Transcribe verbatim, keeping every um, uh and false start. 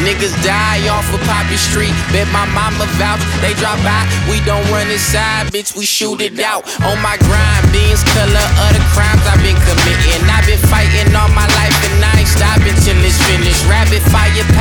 Niggas die off of Poppy Street. Bet my mama vouch, they drop by. We don't run inside, bitch, we shoot it out. On my grind, beans color of the crimes I've been committing. I've been fighting all my life and I ain't stopping till it's finished. Rapid fire